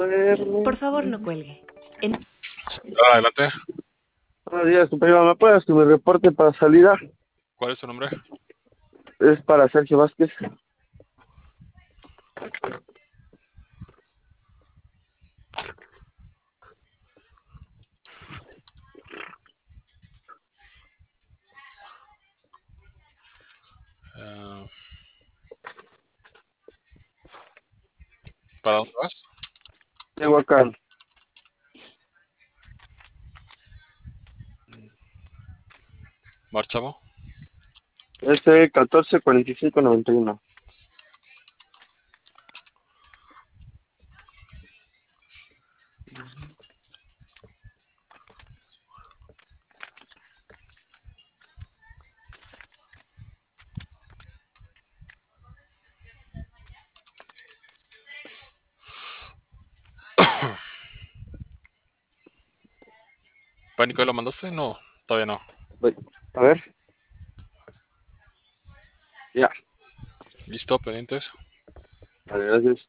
Por favor, no cuelgue. En- Adelante. Buenos días, compañero. ¿Me puedes que mi reporte para salida? ¿Cuál es tu nombre? Es para Sergio Vázquez. Eh, ¿Para dónde vas? Tehuacán. Marchamo. S144591. ¿Pánico lo mandaste? No, todavía no. A ver, ya. Listo, pendientes. Vale, gracias.